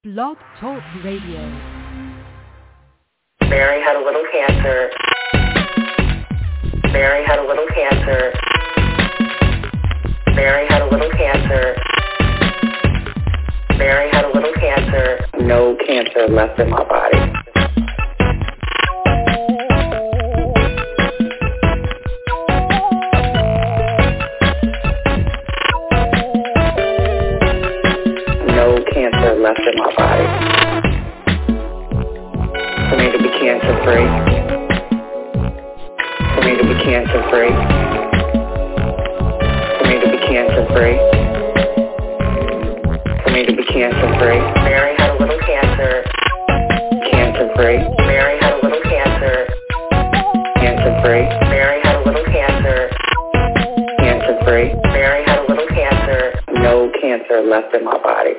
Blog Talk Radio. Mary had a little cancer. Mary had a little cancer. Mary had a little cancer. Mary had a little cancer. No cancer left in my body. No cancer left in my body. For me to be cancer free. For me to be cancer free. For me to be cancer free. For me to be cancer free. Mary had a little cancer. Cancer free. Mary had a little cancer. Cancer free. Mary had a little cancer. Cancer free. Mary had a little cancer. No cancer left in my body.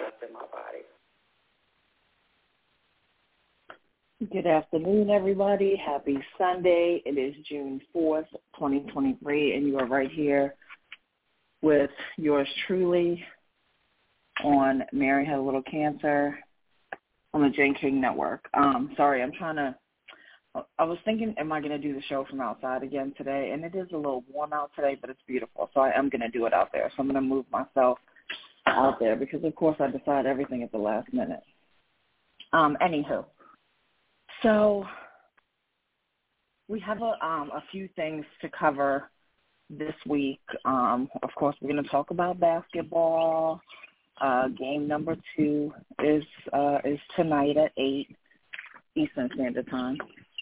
Good afternoon, everybody. Happy Sunday. It is June 4th, 2023, and you are right here with yours truly on Mary Had a Little Cancer on the Jane King Network. Sorry, I was thinking, am I going to do the show from outside again today? And it is a little warm out today, but it's beautiful, so I am going to do it out there. So I'm going to move myself out there because, of course, I decide everything at the last minute. Anywho. So we have a few things to cover this week. Of course, we're going to talk about basketball. Game number 2 is tonight at 8 Eastern Standard Time.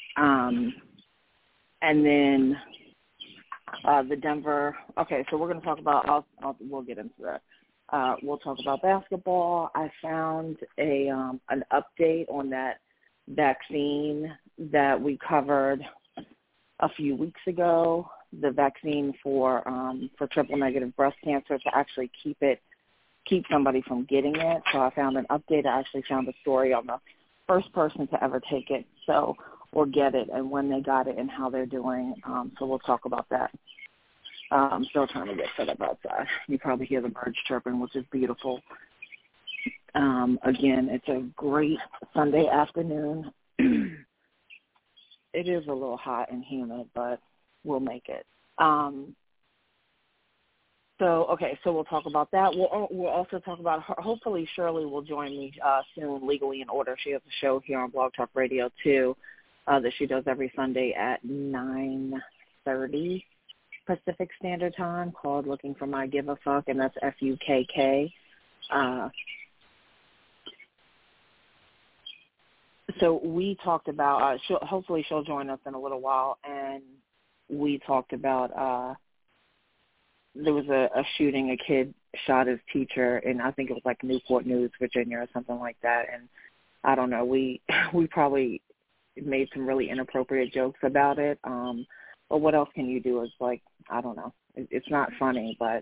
And then the Denver. Okay, so we're going to talk about. We'll get into that. We'll talk about basketball. I found an update on that vaccine that we covered a few weeks ago, the vaccine for triple negative breast cancer, to actually keep somebody from getting it. So I found an update. I actually found a story on the first person to ever take it, or get it, and when they got it and how they're doing. So we'll talk about that. I'm still trying to get set up outside. You probably hear the birds chirping, which is beautiful. Again, it's a great Sunday afternoon. It is a little hot and humid, but we'll make it. So we'll talk about that. We'll also talk about, hopefully Shirley will join me soon, Legally in Order. She has a show here on Blog Talk Radio, too, that she does every Sunday at 9:30 Pacific Standard Time, called Looking for My Give a Fuck, and that's FUKK. So we talked about, hopefully she'll join us in a little while, and we talked about there was a shooting. A kid shot his teacher, and I think it was like Newport News, Virginia, or something like that. And I don't know, we probably made some really inappropriate jokes about it. But what else can you do? It's like, I don't know. It's not funny, but,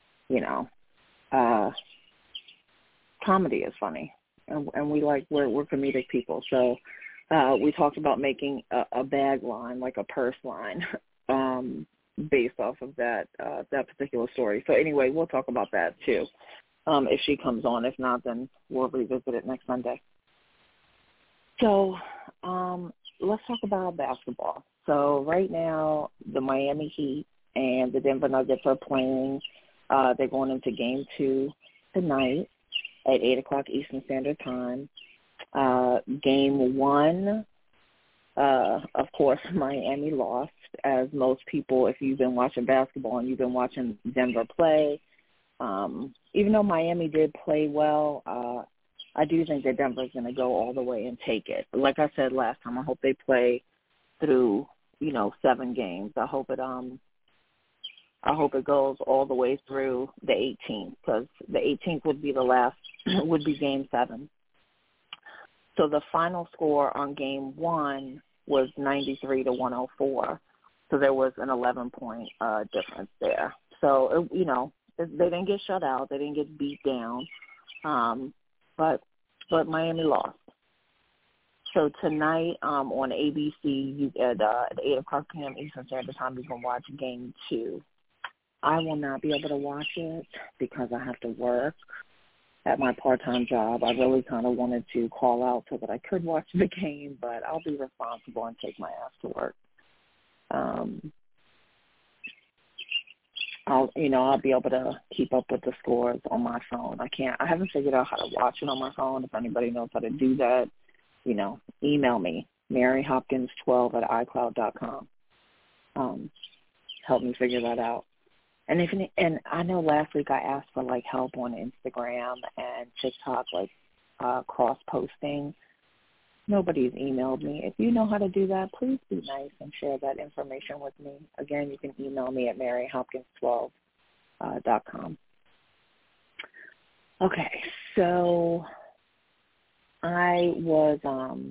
comedy is funny. And we're comedic people. So we talked about making a bag line, like a purse line, based off of that particular story. So anyway, we'll talk about that too, if she comes on. If not, then we'll revisit it next Monday. So let's talk about basketball. So right now, the Miami Heat and the Denver Nuggets are playing. They're going into Game 2 tonight at 8 o'clock Eastern Standard Time. Game 1, of course, Miami lost, as most people, if you've been watching basketball and you've been watching Denver play. Even though Miami did play well, I do think that Denver's going to go all the way and take it. Like I said last time, I hope they play through, 7 games. I hope it goes all the way through the 18th, because the 18th would be the last, would be Game 7. So the final score on Game 1 was 93-104. So there was an 11-point difference there. So, they didn't get shut out. They didn't get beat down. But Miami lost. So tonight on ABC, at 8 o'clock p.m. Eastern Standard Time, you can watch Game 2. I will not be able to watch it because I have to work at my part-time job. I really kind of wanted to call out so that I could watch the game, but I'll be responsible and take my ass to work. I'll be able to keep up with the scores on my phone. I haven't figured out how to watch it on my phone. If anybody knows how to do that, email me, maryhopkins12@icloud.com. Help me figure that out. And I know last week I asked for help on Instagram and TikTok, cross-posting. Nobody's emailed me. If you know how to do that, please be nice and share that information with me. Again, you can email me at maryhopkins12.com. Okay, so I was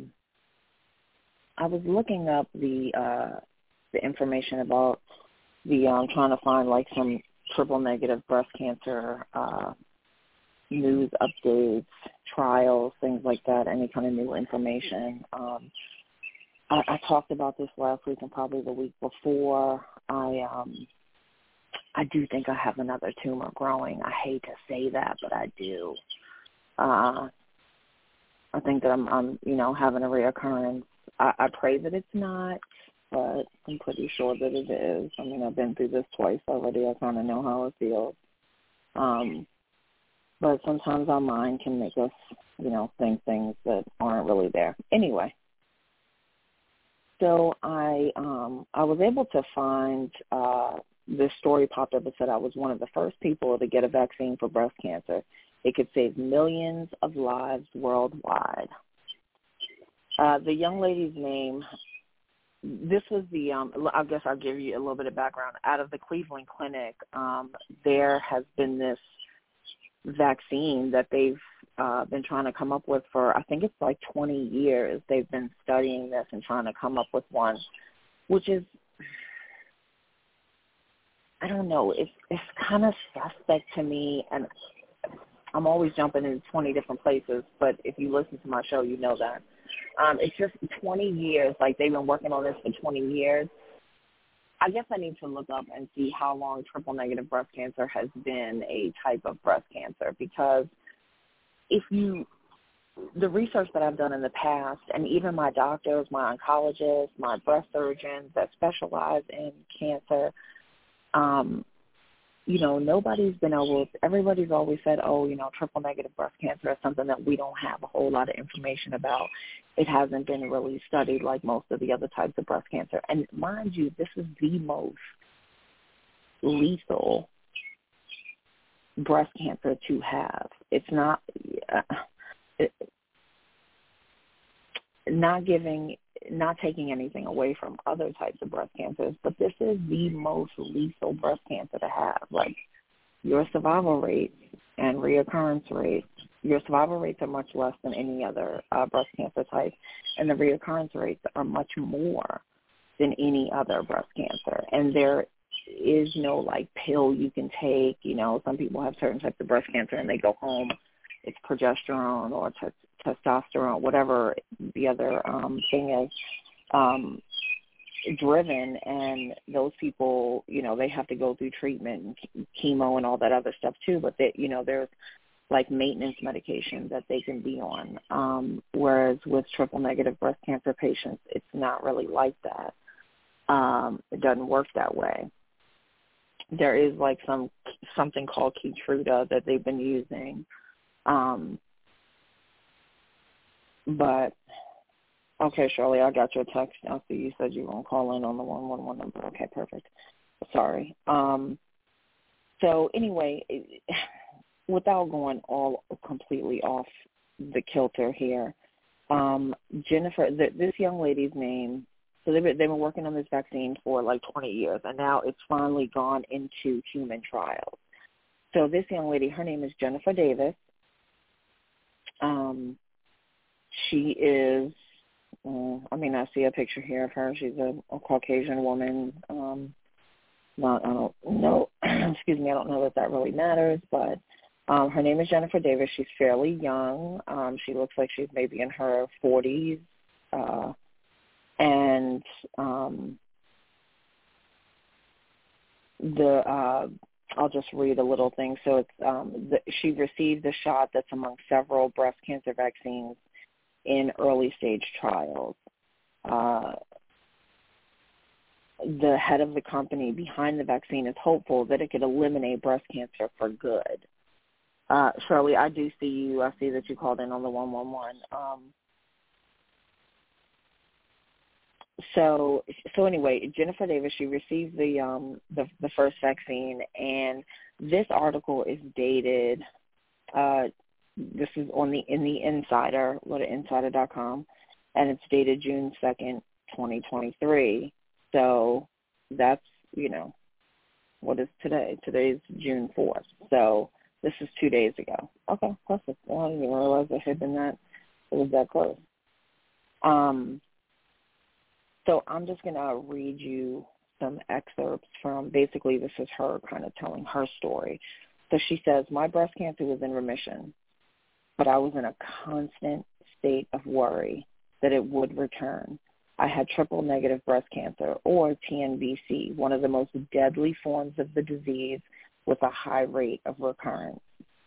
looking up the information about the trying to find some triple negative breast cancer news updates, trials, things like that, any kind of new information. I talked about this last week and probably the week before. I do think I have another tumor growing. I hate to say that, but I do. I think that I'm having a reoccurrence. I pray that it's not, but I'm pretty sure that it is. I mean, I've been through this twice already. I kind of know how it feels. But sometimes our mind can make us, think things that aren't really there. Anyway, so I was able to find this story popped up that said I was one of the first people to get a vaccine for breast cancer. It could save millions of lives worldwide. The young lady's name, this was the, I guess I'll give you a little bit of background. Out of the Cleveland Clinic, there has been this vaccine that they've been trying to come up with for, I think it's 20 years. They've been studying this and trying to come up with one, which is, I don't know, it's kind of suspect to me, and I'm always jumping in 20 different places, but if you listen to my show, you know that. It's just 20 years, they've been working on this for 20 years. I guess I need to look up and see how long triple-negative breast cancer has been a type of breast cancer, because the research that I've done in the past, and even my doctors, my oncologists, my breast surgeons that specialize in cancer, nobody's been able, everybody's always said, triple-negative breast cancer is something that we don't have a whole lot of information about. It hasn't been really studied like most of the other types of breast cancer. And mind you, this is the most lethal breast cancer to have. It's not not taking anything away from other types of breast cancers, but this is the most lethal breast cancer to have. Your survival rates and reoccurrence rates, your survival rates are much less than any other breast cancer type, and the reoccurrence rates are much more than any other breast cancer. And there is no pill you can take. Some people have certain types of breast cancer and they go home. It's progesterone or testosterone, whatever the other thing is, driven, and those people, they have to go through treatment and chemo and all that other stuff too, but there's maintenance medication that they can be on, whereas with triple-negative breast cancer patients, it's not really like that. It doesn't work that way. There is something called Keytruda that they've been using, but okay, Shirley, I got your text. I see you said you were going to call in on the 111 number. Okay, perfect. Sorry. So anyway, without going all completely off the kilter here, Jennifer, this young lady's name, so they've been working on this vaccine for 20 years, and now it's finally gone into human trials. So this young lady, her name is Jennifer Davis. She is, I see a picture here of her. She's a Caucasian woman. I don't know, excuse me, I don't know that really matters, but her name is Jennifer Davis. She's fairly young. She looks like she's maybe in her 40s. And I'll just read a little thing. So it's she received the shot that's among several breast cancer vaccines in early stage trials. The head of the company behind the vaccine is hopeful that it could eliminate breast cancer for good. Shirley, I do see you. I see that you called in on the 111. So anyway, Jennifer Davis, she received the first vaccine, and this article is dated. This is in the Insider. Go to insider.com, and it's dated June 2nd, 2023. So that's, what is today? Today's June 4th. So this is 2 days ago. Okay, perfect. Well, I didn't even realize it had been it was that close. So I'm just going to read you some excerpts from, basically this is her kind of telling her story. So she says, my breast cancer was in remission, but I was in a constant state of worry that it would return. I had triple negative breast cancer, or TNBC, one of the most deadly forms of the disease with a high rate of recurrence.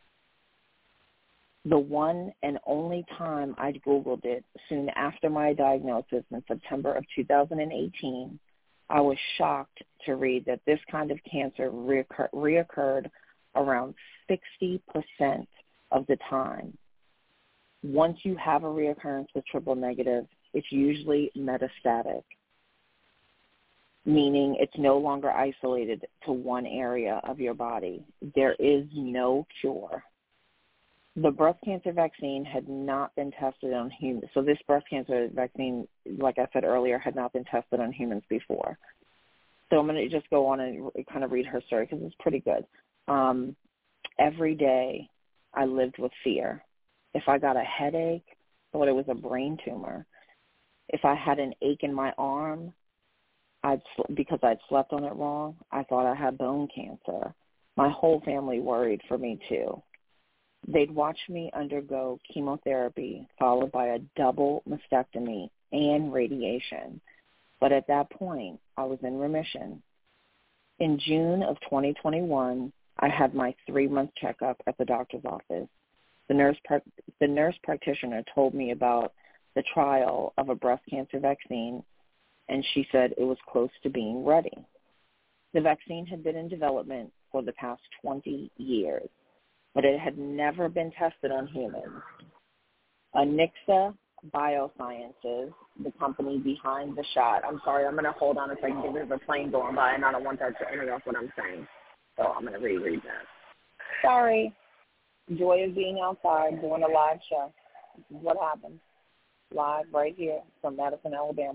The one and only time I'd Googled it soon after my diagnosis in September of 2018, I was shocked to read that this kind of cancer reoccurred around 60% of the time. Once you have a reoccurrence with triple negative, it's usually metastatic, meaning it's no longer isolated to one area of your body. There is no cure. The breast cancer vaccine had not been tested on humans. So this breast cancer vaccine, like I said earlier, had not been tested on humans before. So I'm going to just go on and kind of read her story because it's pretty good. Every day I lived with fear. If I got a headache, I thought it was a brain tumor. If I had an ache in my arm, because I'd slept on it wrong, I thought I had bone cancer. My whole family worried for me too. They'd watch me undergo chemotherapy followed by a double mastectomy and radiation. But at that point, I was in remission. In June of 2021, I had my 3-month checkup at the doctor's office. The nurse practitioner told me about the trial of a breast cancer vaccine, and she said it was close to being ready. The vaccine had been in development for the past 20 years, but it had never been tested on humans. Anixa Biosciences, the company behind the shot. I'm sorry, I'm going to hold on a second because there's a plane going by, and I don't want that to interrupt what I'm saying. So I'm going to reread that. Sorry. Joy of being outside, doing a live show. This is what happens. Live right here from Madison, Alabama.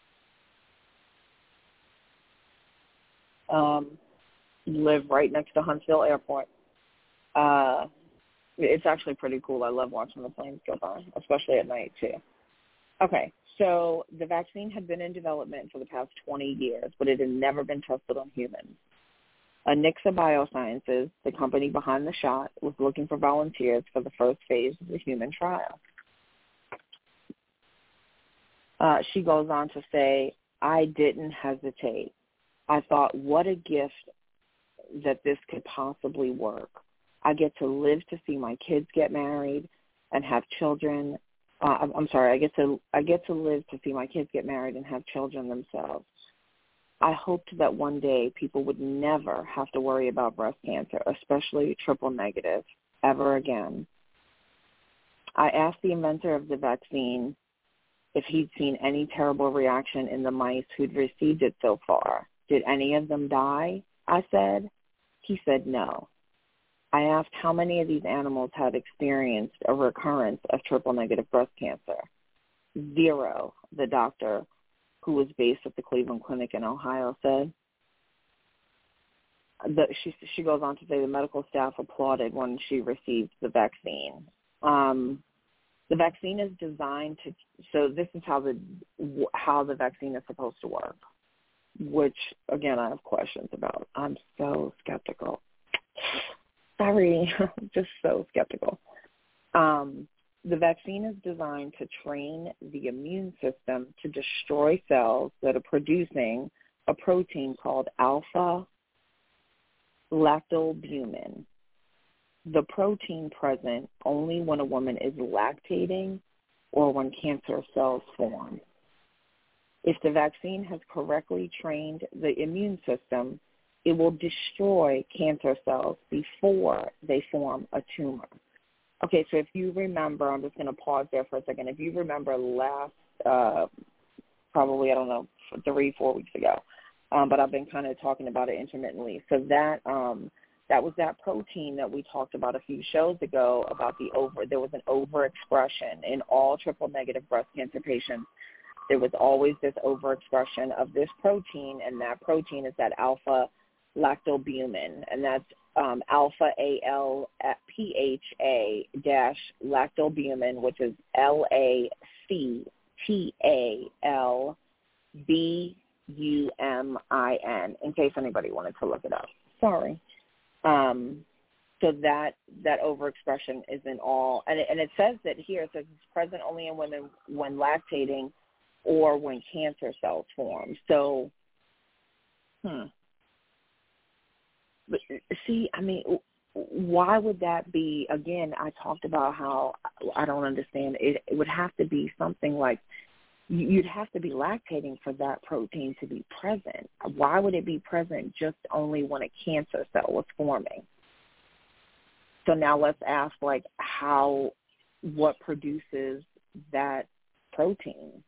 Live right next to Huntsville Airport. It's actually pretty cool. I love watching the planes go by, especially at night, too. Okay, so the vaccine had been in development for the past 20 years, but it had never been tested on humans. Anixa Biosciences, the company behind the shot, was looking for volunteers for the first phase of the human trial. She goes on to say, I didn't hesitate. I thought, what a gift that this could possibly work. I get to live to see my kids get married and have children. I get to live to see my kids get married and have children themselves. I hoped that one day people would never have to worry about breast cancer, especially triple negative, ever again. I asked the inventor of the vaccine if he'd seen any terrible reaction in the mice who'd received it so far. Did any of them die? I said. He said no. I asked how many of these animals had experienced a recurrence of triple-negative breast cancer. 0, the doctor, who was based at the Cleveland Clinic in Ohio, said. She goes on to say the medical staff applauded when she received the vaccine. The vaccine is designed to, so this is how the vaccine is supposed to work, which, again, I have questions about. I'm so skeptical. Sorry, just so skeptical. The vaccine is designed to train the immune system to destroy cells that are producing a protein called alpha lactalbumin, the protein present only when a woman is lactating or when cancer cells form. If the vaccine has correctly trained the immune system, it will destroy cancer cells before they form a tumor. Okay, so if you remember, I'm just going to pause there for a second. If you remember last, probably, 3-4 weeks ago, but I've been kind of talking about it intermittently. So that was that protein that we talked about a few shows ago about there was an overexpression in all triple-negative breast cancer patients. There was always this overexpression of this protein, and that protein is that alpha-lactalbumin, and that's alpha-ALPHA-lactalbumin, which is LACTALBUMIN, in case anybody wanted to look it up. Sorry. So that overexpression is in all, and it says that here, it says it's present only in women when lactating or when cancer cells form. So, But see, I mean, why would that be? Again, I talked about how I don't understand. It would have to be something like you'd have to be lactating for that protein to be present. Why would it be present just only when a cancer cell was forming? So now let's ask, what produces that protein?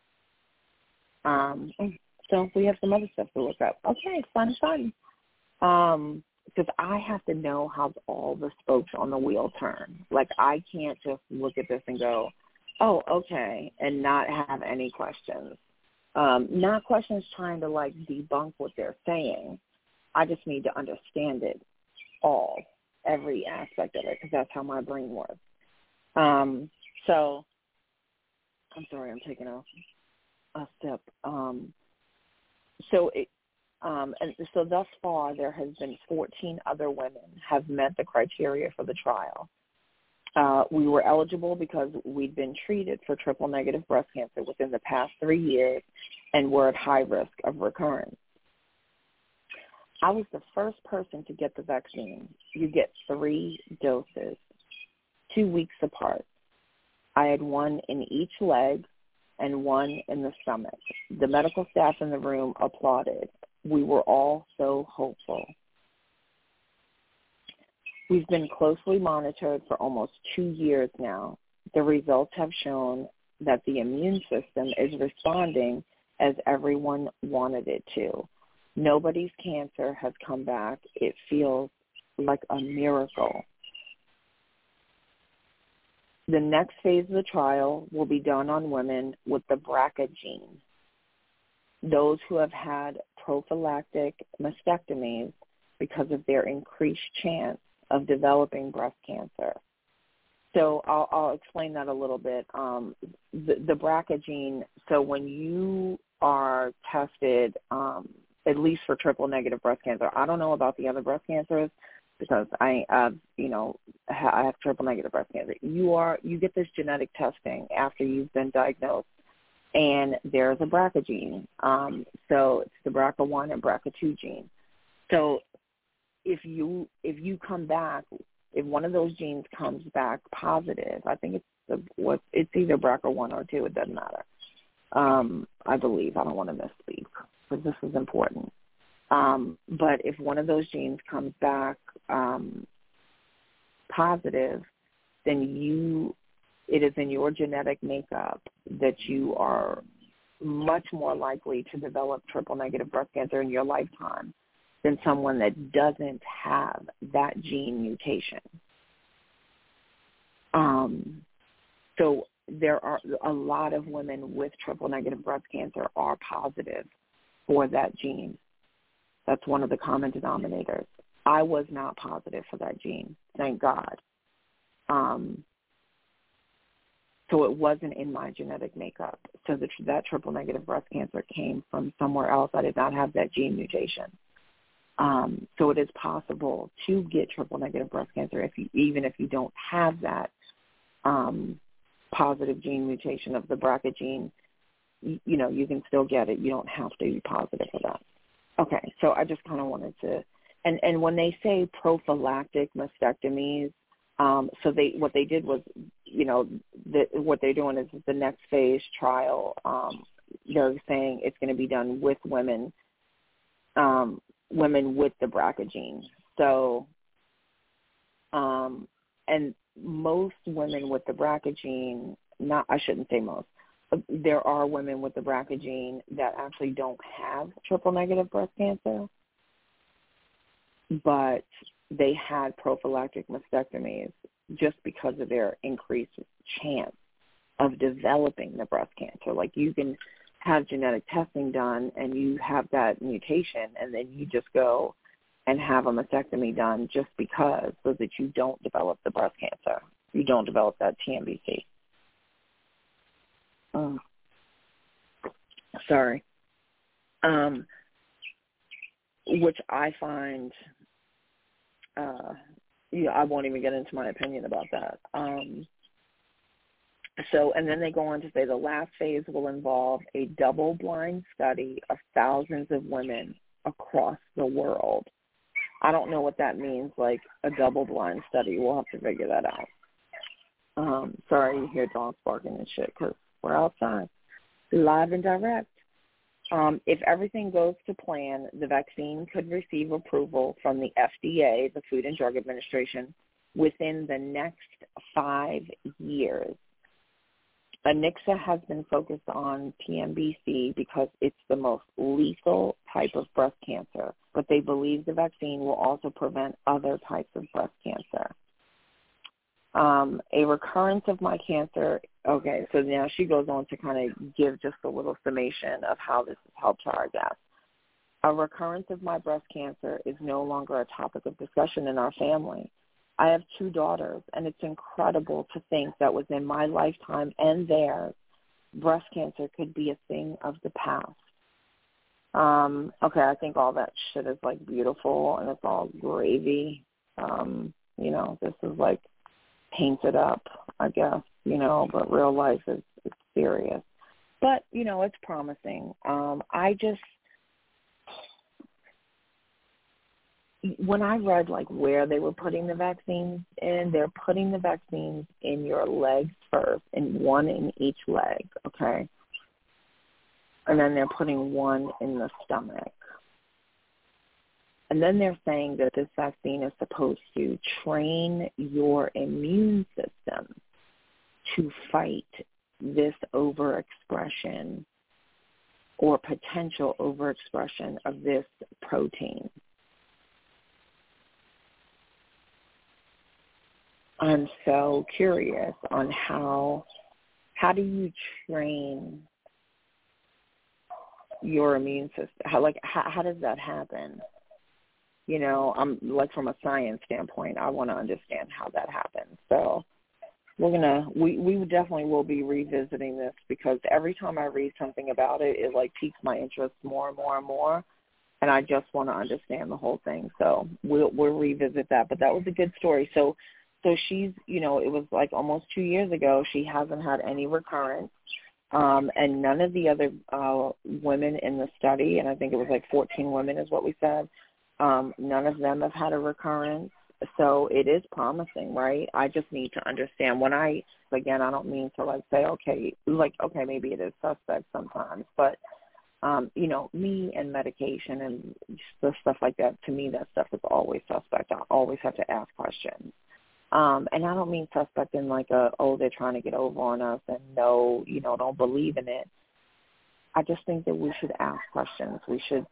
So we have some other stuff to look up. Okay, fun. Because I have to know how all the spokes on the wheel turn. I can't just look at this and go, oh, okay, and not have any questions. Not questions trying to, debunk what they're saying. I just need to understand it all, every aspect of it, because that's how my brain works. So I'm sorry, I'm taking a step. So thus far, there has been 14 other women have met the criteria for the trial. We were eligible because we'd been treated for triple-negative breast cancer within the past 3 years and were at high risk of recurrence. I was the first person to get the vaccine. You get 3 doses, 2 weeks apart. I had 1 in each leg and 1 in the stomach. The medical staff in the room applauded. We were all so hopeful. We've been closely monitored for almost 2 years now. The results have shown that the immune system is responding as everyone wanted it to. Nobody's cancer has come back. It feels like a miracle. The next phase of the trial will be done on women with the BRCA gene, those who have had prophylactic mastectomies because of their increased chance of developing breast cancer. So I'll explain that a little bit. The BRCA gene, so when you are tested, at least for triple-negative breast cancer, I don't know about the other breast cancers because I have triple-negative breast cancer. You get this genetic testing after you've been diagnosed, and there's a BRCA gene. So it's the BRCA1 and BRCA2 gene. So if you come back, if one of those genes comes back positive, I think it's either BRCA1 or 2. It doesn't matter. I believe. I don't want to misspeak because this is important. But if one of those genes comes back positive, then it is in your genetic makeup that you are much more likely to develop triple-negative breast cancer in your lifetime than someone that doesn't have that gene mutation. So there are a lot of women with triple-negative breast cancer are positive for that gene. That's one of the common denominators. I was not positive for that gene, thank God. So it wasn't in my genetic makeup. So that triple-negative breast cancer came from somewhere else. I did not have that gene mutation. So it is possible to get triple-negative breast cancer even if you don't have that positive gene mutation of the BRCA gene. You can still get it. You don't have to be positive for that. Okay, so I just kind of wanted to And when they say prophylactic mastectomies, what they did was, what they're doing is the next phase trial. They're saying it's going to be done with women with the BRCA gene. So, and most women with the BRCA gene, I shouldn't say most, there are women with the BRCA gene that actually don't have triple negative breast cancer, but they had prophylactic mastectomies just because of their increased chance of developing the breast cancer. Like, you can have genetic testing done and you have that mutation, and then you just go and have a mastectomy done just because, so that you don't develop the breast cancer. You don't develop that TNBC. Sorry. Which I find, I won't even get into my opinion about that. And then they go on to say the last phase will involve a double-blind study of thousands of women across the world. I don't know what that means, like a double-blind study. We'll have to figure that out. Sorry, you hear dogs barking and shit because we're outside, live and direct. If everything goes to plan, the vaccine could receive approval from the FDA, the Food and Drug Administration, within the next 5 years. Anixa has been focused on TNBC because it's the most lethal type of breast cancer, but they believe the vaccine will also prevent other types of breast cancer. A recurrence of my cancer, okay, so now she goes on to kind of give just a little summation of how this has helped her, I guess. A recurrence of my breast cancer is no longer a topic of discussion in our family. I have 2 daughters, and it's incredible to think that within my lifetime and theirs, breast cancer could be a thing of the past. Okay, I think all that shit is, like, beautiful, and it's all gravy. This is, like, painted up, I guess, but real life is serious. But, it's promising. When I read, like, where they were putting the vaccines in, they're putting the vaccines in your legs first, and one in each leg, okay? And then they're putting one in the stomach. And then they're saying that this vaccine is supposed to train your immune system to fight this overexpression or potential overexpression of this protein. I'm so curious on how do you train your immune system? How does that happen? I'm like, from a science standpoint, I want to understand how that happens. So we definitely will be revisiting this, because every time I read something about it, it like piques my interest more and more and more, and I just want to understand the whole thing. So we'll revisit that. But that was a good story. So she's, it was like almost 2 years ago. She hasn't had any recurrence. And none of the other women in the study, and I think it was like 14 women is what we said, none of them have had a recurrence. So it is promising, right? I just need to understand. I don't mean to like say, okay, maybe it is suspect sometimes, but, me and medication and the stuff like that, to me, that stuff is always suspect. I always have to ask questions. And I don't mean suspect in like they're trying to get over on us and don't believe in it. I just think that we should ask questions. We should,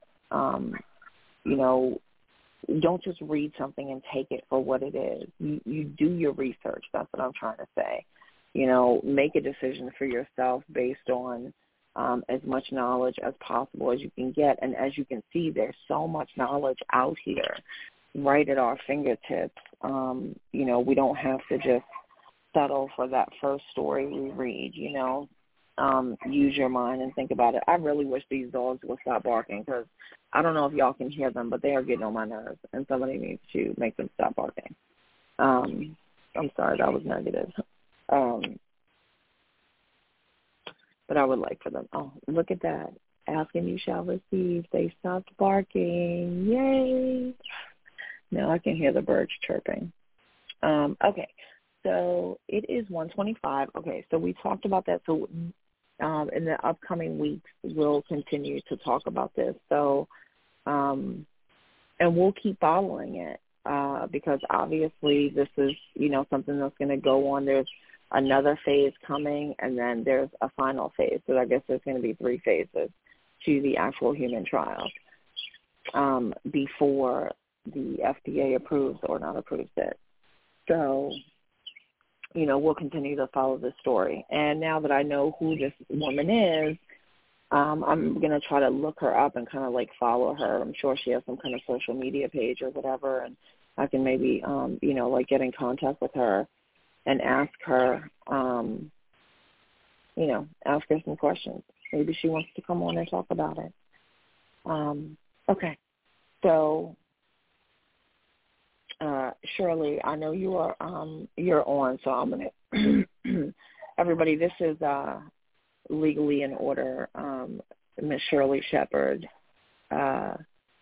don't just read something and take it for what it is. You do your research. That's what I'm trying to say. Make a decision for yourself based on as much knowledge as possible as you can get. And as you can see, there's so much knowledge out here right at our fingertips. We don't have to just settle for that first story we read, use your mind and think about it. I really wish these dogs would stop barking, because I don't know if y'all can hear them, but they are getting on my nerves, and somebody needs to make them stop barking. I'm sorry, that was negative. But I would like for them. Oh, look at that. Ask and you shall receive. They stopped barking. Yay. Now I can hear the birds chirping. Okay, so it is 1:25. Okay, so we talked about that. So in the upcoming weeks, we'll continue to talk about this. So, and we'll keep following it because obviously this is, something that's going to go on. There's another phase coming, and then there's a final phase. So I guess there's going to be 3 phases to the actual human trials before the FDA approves or not approves it. So, we'll continue to follow this story. And now that I know who this woman is, I'm going to try to look her up and kind of like follow her. I'm sure she has some kind of social media page or whatever, and I can maybe, like get in contact with her and ask her, ask her some questions. Maybe she wants to come on and talk about it. Okay. So, Shirley, I know you are you're on, so I'm gonna everybody. This is Legally in Order. Miss Shirley Shepard, the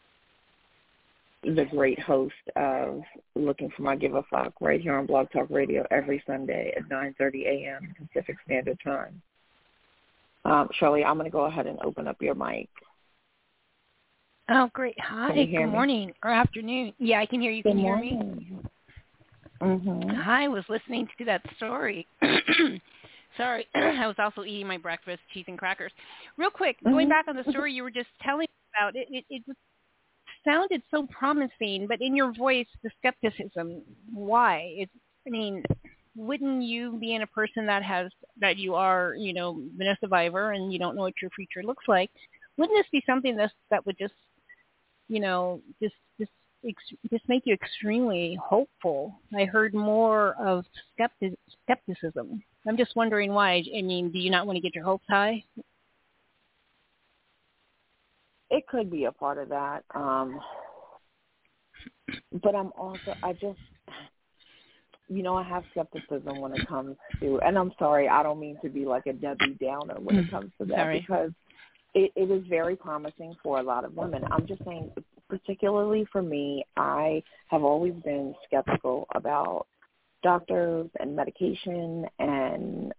great host of Looking for My Give a Fuck, right here on Blog Talk Radio every Sunday at 9:30 a.m. Pacific Standard Time. Shirley, I'm going to go ahead and open up your mic. Oh, great. Hi, good morning or afternoon. Yeah, I can hear you. Can you hear me? Mm-hmm. Hi, I was listening to that story. Sorry, I was also eating my breakfast, cheese and crackers. Real quick, going back on the story you were just telling about, it sounded so promising, but in your voice, the skepticism, why? Wouldn't you, being a person that you are, been a survivor and you don't know what your future looks like, wouldn't this be something that would just, just make you extremely hopeful? I heard more of skepticism. I'm just wondering why. Do you not want to get your hopes high? It could be a part of that. But I have skepticism when it comes to, and I'm sorry, I don't mean to be like a Debbie Downer when it comes to that, because it is very promising for a lot of women. I'm just saying, particularly for me, I have always been skeptical about doctors and medication and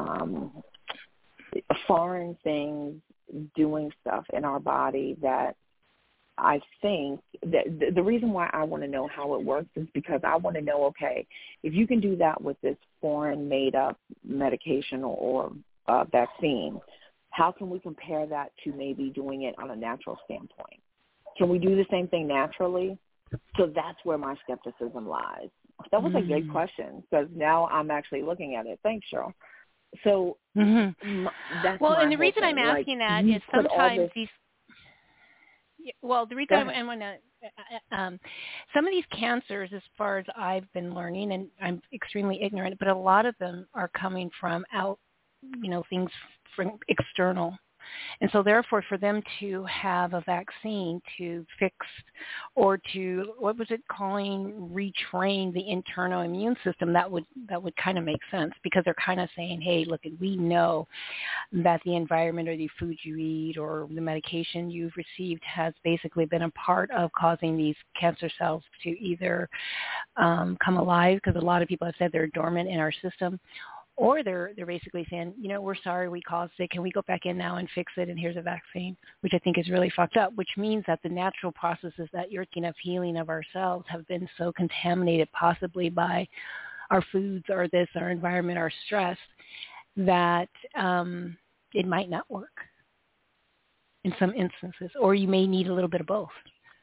foreign things doing stuff in our body that I think that the reason why I want to know how it works is because I want to know, okay, if you can do that with this foreign made-up medication or vaccine, how can we compare that to maybe doing it on a natural standpoint? Can we do the same thing naturally? So that's where my skepticism lies. That was a good question, because now I'm actually looking at it. Thanks, Cheryl. So that's well, and the whole reason thing. I'm asking that is sometimes these. Well, the reason I want to, some of these cancers, as far as I've been learning, and I'm extremely ignorant, but a lot of them are coming from things from external. And so therefore, for them to have a vaccine to fix or to, retrain the internal immune system, that would kind of make sense, because they're kind of saying, hey, look, we know that the environment or the food you eat or the medication you've received has basically been a part of causing these cancer cells to either come alive, because a lot of people have said they're dormant in our system, or they're basically saying, we're sorry we caused it. Can we go back in now and fix it? And here's a vaccine, which I think is really fucked up, which means that the natural processes that you're thinking of healing of ourselves have been so contaminated, possibly by our foods or our environment, our stress, that it might not work in some instances, or you may need a little bit of both.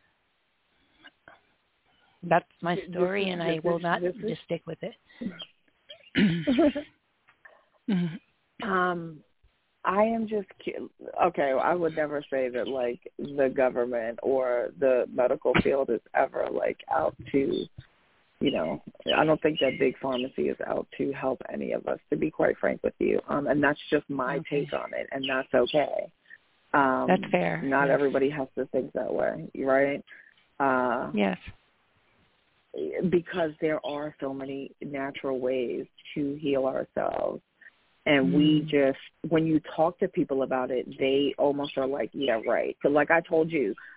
That's my story, and I will not just stick with it. I am just okay. I would never say that like the government or the medical field is ever like out to, I don't think that big pharmacy is out to help any of us, to be quite frank with you. And that's just my take on it, and that's okay. That's fair. Not everybody has to think that way, right? Yes. Because there are so many natural ways to heal ourselves. And we just, when you talk to people about it, they almost are like, yeah, right. So like I told you,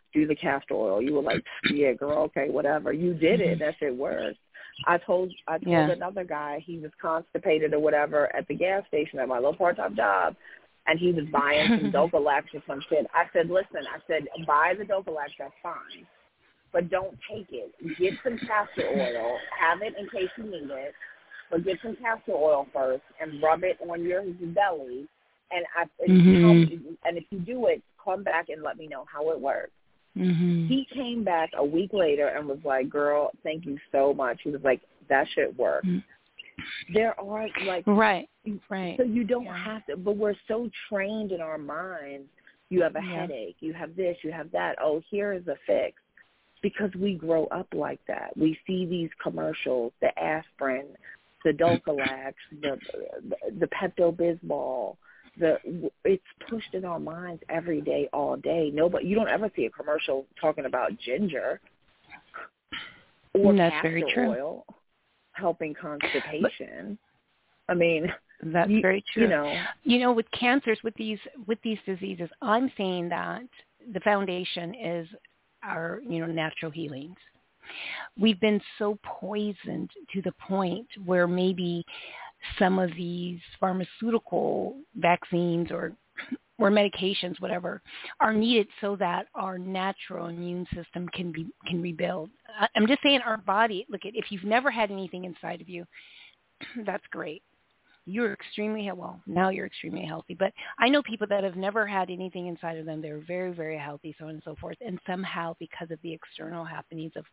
do the castor oil. You were like, yeah, girl, okay, whatever. You did it. That shit worked. I told another guy he was constipated or whatever at the gas station at my little part-time job, and he was buying some Docalax or some shit. I said, listen, buy the Docalax, that's fine, but don't take it. Get some castor oil, have it in case you need it, but get some castor oil first and rub it on your belly, and if you do it, come back and let me know how it works. Mm-hmm. He came back a week later and was like, girl, thank you so much. He was like, that shit worked. Mm-hmm. There are like, right. So you don't have to, but we're so trained in our minds. You have a headache, you have this, you have that. Oh, here is a fix. Because we grow up like that. We see these commercials, the aspirin, the Docalax, the Pepto-Bismol. It's pushed in our minds every day, all day. You don't ever see a commercial talking about ginger or castor oil helping constipation. I mean, that's very true. You know, with cancers, with these diseases, I'm saying that the foundation is our natural healings. We've been so poisoned to the point where maybe some of these pharmaceutical vaccines or medications, whatever, are needed so that our natural immune system can rebuild. I'm just saying our body, look, if you've never had anything inside of you, that's great. You're extremely healthy. But I know people that have never had anything inside of them. They're very, very healthy, so on and so forth. And somehow, because of the external happenings of,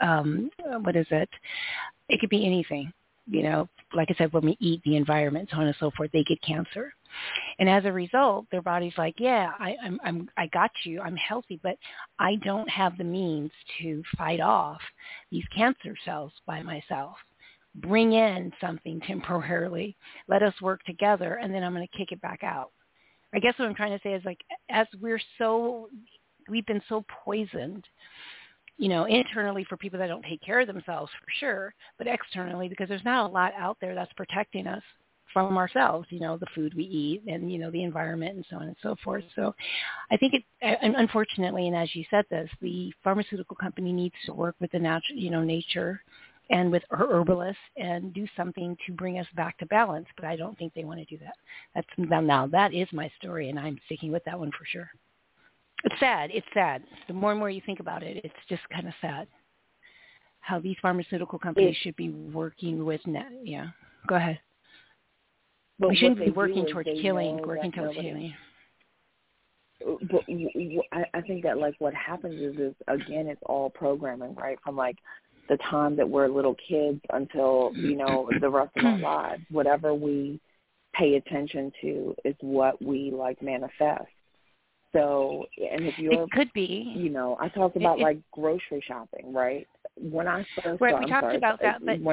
it could be anything. Like I said, when we eat, the environment, so on and so forth, they get cancer. And as a result, their body's like, yeah, I got you. I'm healthy, but I don't have the means to fight off these cancer cells by myself. Bring in something temporarily. Let us work together, and then I'm going to kick it back out. I guess what I'm trying to say is, like, as we've been so poisoned, internally for people that don't take care of themselves, for sure, but externally because there's not a lot out there that's protecting us from ourselves, the food we eat and, the environment and so on and so forth. So I think unfortunately, and as you said this, the pharmaceutical company needs to work with the natural, nature and with herbalists and do something to bring us back to balance. But I don't think they want to do that. Now that is my story, and I'm sticking with that one for sure. It's sad. The more and more you think about it, it's just kind of sad how these pharmaceutical companies should be working with Go ahead. But we shouldn't be working towards killing, working towards healing. But I think that, like, what happens is again, it's all programming, right? From, like, the time that we're little kids until, the rest of our lives. Whatever we pay attention to is what we, like, manifest. So, and if you're, it could be, I talked about like grocery shopping, right? When I first, we talked about that, but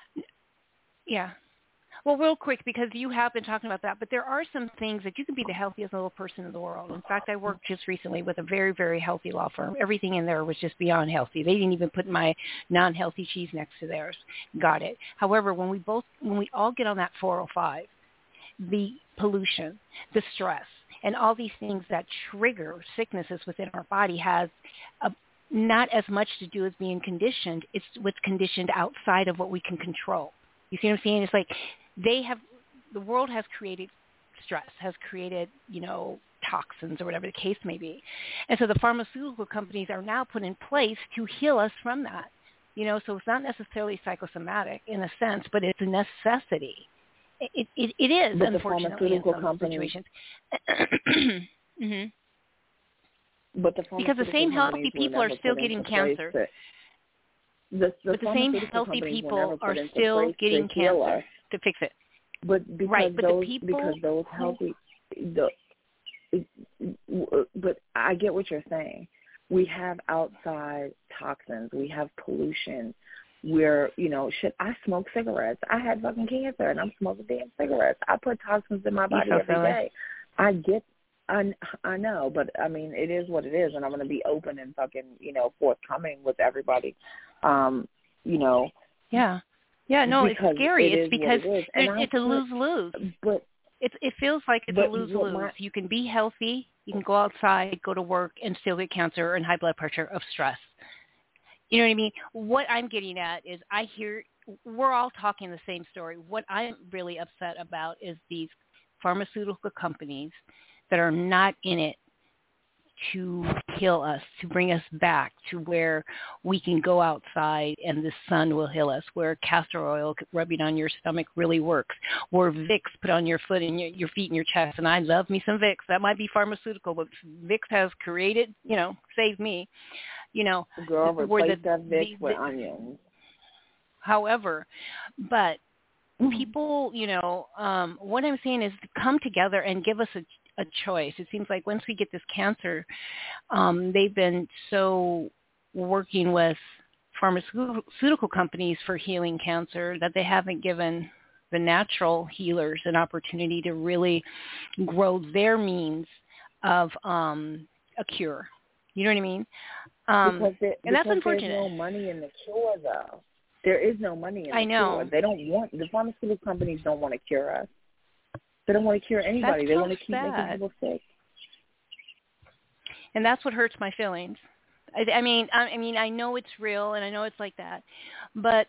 well, real quick, because you have been talking about that, but there are some things that you can be the healthiest little person in the world. In fact, I worked just recently with a very, very healthy law firm. Everything in there was just beyond healthy. They didn't even put my non-healthy cheese next to theirs. Got it. However, when we all get on that 405, the pollution, the stress, and all these things that trigger sicknesses within our body has not as much to do as being conditioned. It's what's conditioned outside of what we can control. You see what I'm saying? It's like the world has created stress, has created, toxins or whatever the case may be. And so the pharmaceutical companies are now put in place to heal us from that. So it's not necessarily psychosomatic in a sense, but it's a necessity. It is, but unfortunately, in some situations. Mm-hmm. But because the same healthy people are still getting cancer. But the same healthy people are still getting cancer to fix it. But those healthy, but I get what you're saying. We have outside toxins. We have pollution. We're, I smoke cigarettes. I had fucking cancer, and I'm smoking damn cigarettes. I put toxins in my body every day. I know, but I mean, it is what it is, and I'm going to be open and fucking, forthcoming with everybody. Yeah. Yeah, no, it's scary. It's because it's a lose-lose. But it feels like it's a lose-lose. You can be healthy, You can go outside, go to work, and still get cancer and high blood pressure of stress. You know what I mean? What I'm getting at is I hear we're all talking the same story. What I'm really upset about is these pharmaceutical companies that are not in it to heal us, to bring us back to where we can go outside and the sun will heal us, where castor oil rubbing on your stomach really works, where Vicks put on your foot and your feet and your chest. And I love me some Vicks. That might be pharmaceutical, but Vicks has created, saved me, Girl, replace that Vicks with onions. However, but people, what I'm saying is to come together and give us a choice. It seems like once we get this cancer, they've been so working with pharmaceutical companies for healing cancer that they haven't given the natural healers an opportunity to really grow their means of a cure. You know what I mean? And that's unfortunate. There's no money in the cure, though. There is no money in the cure. They don't want, the pharmaceutical companies don't want to cure us. They don't want to cure anybody. They want to keep making people sick. And that's what hurts my feelings. I mean, I know it's real and I know it's like that, but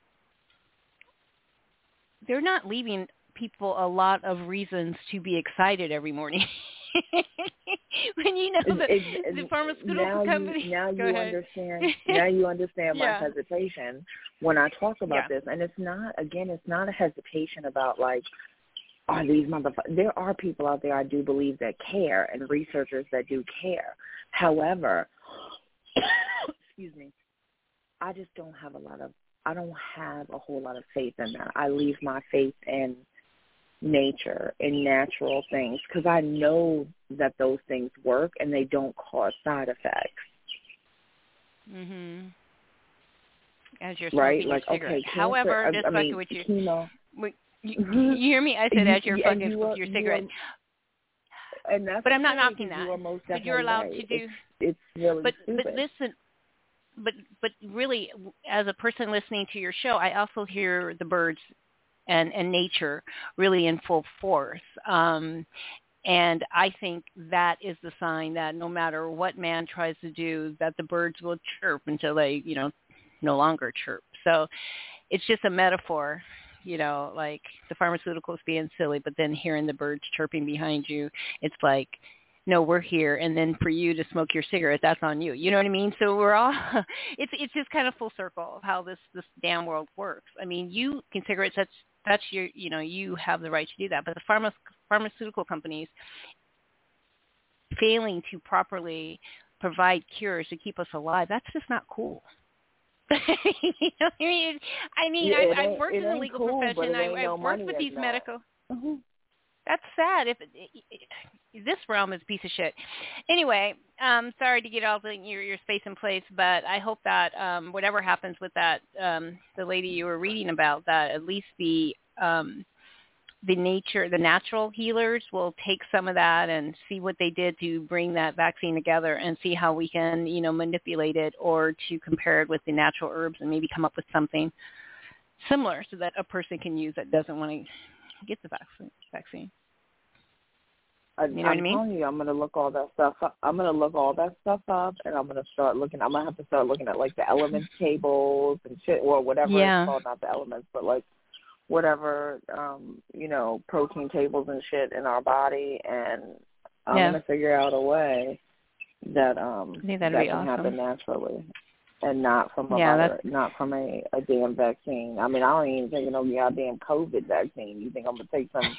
they're not leaving people a lot of reasons to be excited every morning. When the pharmaceutical company. Now you understand my hesitation when I talk about this, and it's not a hesitation about like, are these motherfuckers? There are people out there I do believe that care, and researchers that do care. However, excuse me, I just don't have I don't have a whole lot of faith in that. I leave my faith in nature and natural things because I know that those things work and they don't cause side effects. Mhm. As you're smoking your cigarette. Okay, however, just fucking with you. Chemo. You hear me? I said as you're fucking with your cigarette. And that's but I'm not knocking that. But you're allowed to do. It's really stupid. But listen. But really, as a person listening to your show, I also hear the birds and nature really in full force. And I think that is the sign that no matter what man tries to do, that the birds will chirp until they, no longer chirp. So it's just a metaphor, like the pharmaceuticals being silly, but then hearing the birds chirping behind you, it's like, no, we're here. And then for you to smoke your cigarette, that's on you. You know what I mean? So we're all, it's just kind of full circle of how this damn world works. I mean, you can cigarettes, that's your, you have the right to do that. But the pharmaceutical companies failing to properly provide cures to keep us alive, that's just not cool. You know what I mean? I've worked in the legal profession. I've worked with these medical. Mm-hmm. That's sad. If this realm is a piece of shit. Anyway, sorry to get all your space in place, but I hope that whatever happens with that, the lady you were reading about, that at least the natural healers will take some of that and see what they did to bring that vaccine together and see how we can, manipulate it or to compare it with the natural herbs and maybe come up with something similar so that a person can use that doesn't want to get the vaccine. I'm telling you, I'm going to look all that stuff up. I'm going to look all that stuff up, and I'm going to start looking. I'm going to have to start looking at, like, the elements tables and shit, or whatever it's called, not the elements, but, like, whatever, protein tables and shit in our body, and I'm going to figure out a way that can happen naturally. And not from not from a damn vaccine. I mean, I don't even think of no goddamn COVID vaccine. You think I'm gonna take some?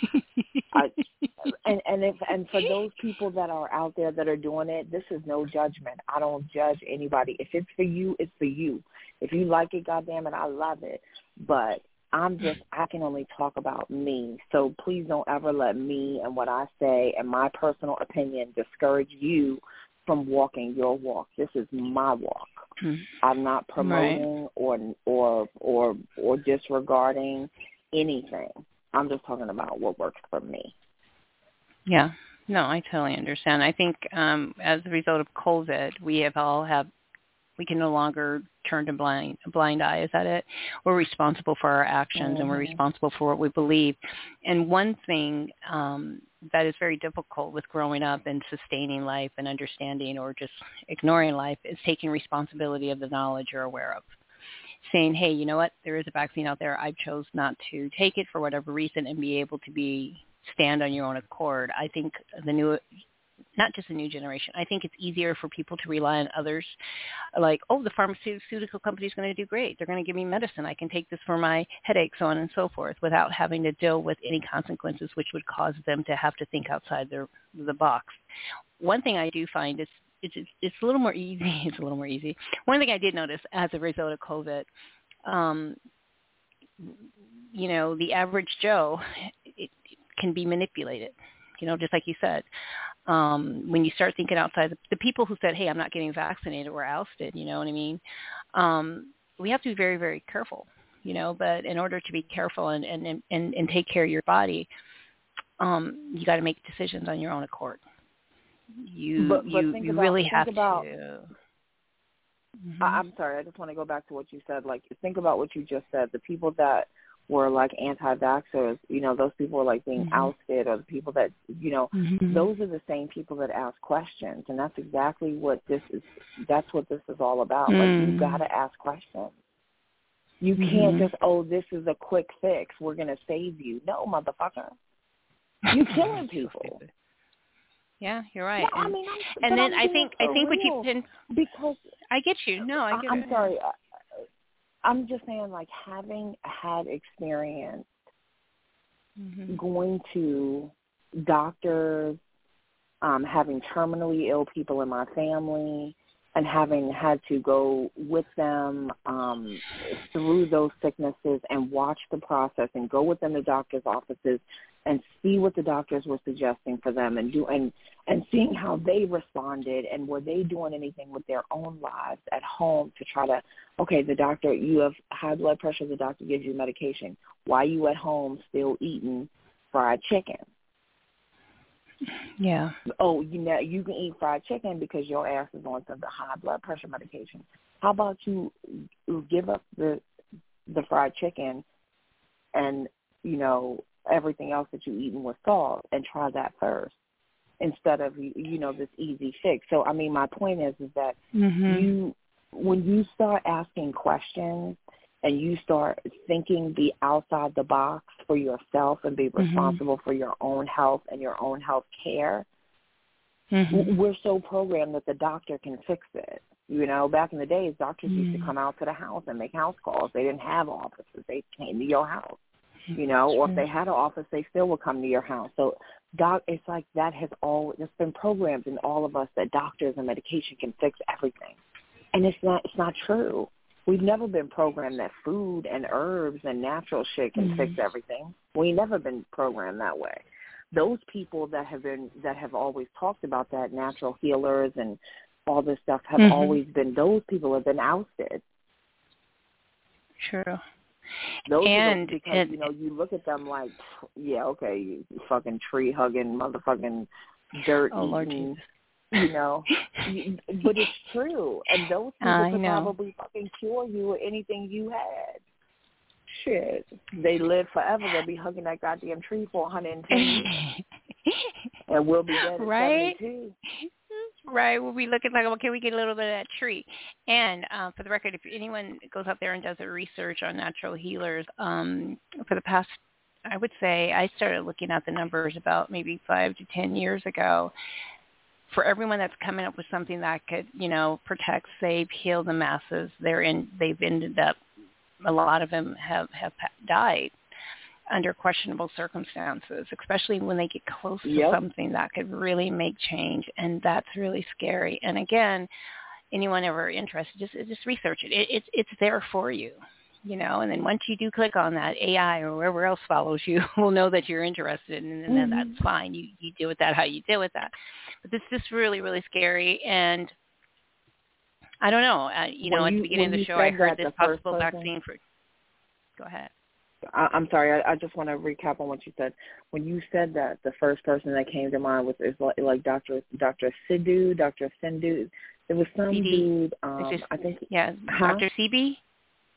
And for those people that are out there that are doing it, this is no judgment. I don't judge anybody. If it's for you, it's for you. If you like it, goddamn it, I love it. But I can only talk about me. So please don't ever let me and what I say and my personal opinion discourage you from walking your walk. This is my walk. I'm not promoting or disregarding anything. I'm just talking about what works for me. Yeah. No, I totally understand. I think as a result of COVID, we can no longer turn a blind eye. Is that it? We're responsible for our actions and we're responsible for what we believe. And one thing that is very difficult with growing up and sustaining life and understanding or just ignoring life is taking responsibility of the knowledge you're aware of. Saying, hey, you know what, there is a vaccine out there. I chose not to take it for whatever reason and be able to stand on your own accord. I think not just the new generation, I think it's easier for people to rely on others. Like, oh, the pharmaceutical company is going to do great. They're going to give me medicine. I can take this for my headache, so on and so forth, without having to deal with any consequences which would cause them to have to think outside the box. One thing I do find is it's a little more easy. It's a little more easy. One thing I did notice as a result of COVID, the average Joe, it can be manipulated, just like you said. When you start thinking outside, the people who said, hey, I'm not getting vaccinated were ousted, you know what I mean? We have to be very, very careful, but in order to be careful and take care of your body, you got to make decisions on your own accord. You really have to. Mm-hmm. I'm sorry, I just want to go back to what you said. Like, think about what you just said. The people that were like anti-vaxxers, those people were like being ousted, or the people that, those are the same people that ask questions. And that's exactly what this is. That's what this is all about. Like, you got to ask questions. You can't just, this is a quick fix. We're going to save you. No, motherfucker. You're killing people. Yeah, you're right. No, I think what you can, because I get you. No, I get it. I'm sorry. I'm just saying, like, having had experience going to doctors, having terminally ill people in my family, and having had to go with them through those sicknesses and watch the process and go with them to doctors' offices and see what the doctors were suggesting for them and seeing how they responded, and were they doing anything with their own lives at home to try to, okay, the doctor, you have high blood pressure, the doctor gives you medication. Why are you at home still eating fried chicken? Yeah. Oh, you can eat fried chicken because your ass is on some high blood pressure medication. How about you give up the fried chicken and, everything else that you eating with salt, and try that first instead of, this easy fix. So, my point is that when you start asking questions and you start thinking the outside the box for yourself and be responsible for your own health and your own health care, we're so programmed that the doctor can fix it. Back in the days, doctors used to come out to the house and make house calls. They didn't have offices. They came to your house. Or if they had an office, they still would come to your house. So, it's like that it's been programmed in all of us that doctors and medication can fix everything, and it's not true. We've never been programmed that food and herbs and natural shit can fix everything. We've never been programmed that way. Those people that have always talked about that, natural healers and all this stuff, have always been, those people have been ousted. True. Those because you look at them like, yeah, okay, you fucking tree hugging, motherfucking dirt eating, but it's true. And those people could probably fucking cure you or anything you had. Shit, they live forever. They'll be hugging that goddamn tree for 110 years, and we'll be dead at 72. Right. We'll be looking like, okay, we get a little bit of that tree. And for the record, if anyone goes out there and does a research on natural healers, for the past, I would say, I started looking at the numbers about maybe 5 to 10 years ago. For everyone that's coming up with something that could, protect, save, heal the masses, they've ended up, a lot of them have died under questionable circumstances, especially when they get close to something that could really make change, and that's really scary. And again, anyone ever interested, just research it. It's there for you, and then once you do click on that, AI or wherever else follows you will know that you're interested, and then that's fine. You deal with that how you deal with that. But this is really, really scary, and I don't know. At the beginning of the show, I heard this possible vaccine for. Go ahead. I'm sorry. I just want to recap on what you said. When you said that, the first person that came to mind was like Dr. Sidhu, Dr. Sindhu. There was some dude. Dr. Sebi.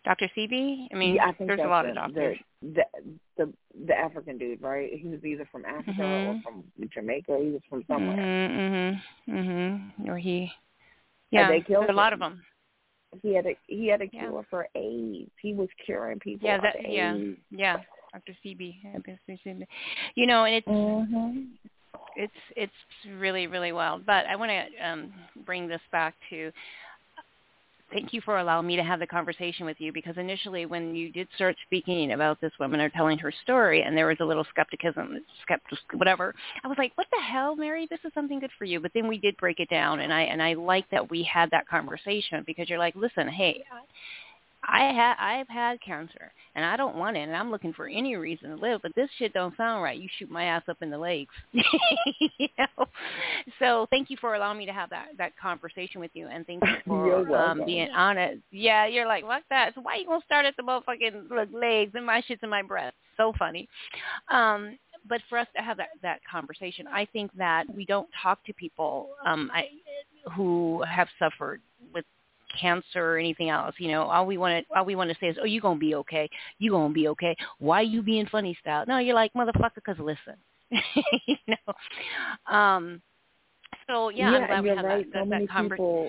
Dr. Sebi? I mean, Yeah, I think there's a that's lot of doctors. The African dude, right? He was either from Africa or from Jamaica. He was from somewhere. Or he. And Yeah, they killed there's a lot him. of them. He had a cure for AIDS. He was curing people of AIDS. Yeah, Dr. Sebi. You know, and it's really, really wild. But I want to bring this back to. Thank you for allowing me to have the conversation with you, because initially when you did start speaking about this woman or telling her story and there was a little whatever, I was like, what the hell, Mary? This is something good for you. But then we did break it down, and I like that we had that conversation, because you're like, listen, hey, I've had cancer, and I don't want it, and I'm looking for any reason to live, but this shit don't sound right. You shoot my ass up in the lakes. You know? So thank you for allowing me to have that conversation with you, and thank you for being honest. Yeah, you're like, fuck that. So why you going to start at the motherfucking legs, and my shit's in my breath? So funny. But for us to have that conversation, I think that we don't talk to people who have suffered with cancer or anything else. You know, all we want to say is, oh, you're going to be okay. You're going to be okay. Why you being funny style? No, you're like, motherfucker, because listen. You know? So, yeah, I'm glad we had right. that conversation.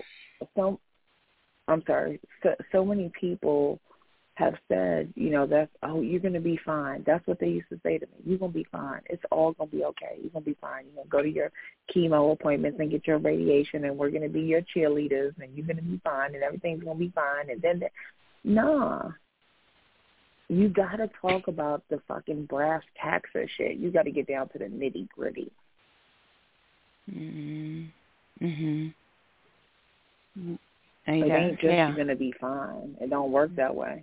So many people have said, you know, you're going to be fine. That's what they used to say to me. You're going to be fine. It's all going to be okay. You're going to be fine. You're going to go to your chemo appointments and get your radiation, and we're going to be your cheerleaders, and you're going to be fine, and everything's going to be fine. And then, nah. You got to talk about the fucking brass tacks of shit. You got to get down to the nitty gritty. It ain't just you're going to be fine. It don't work that way.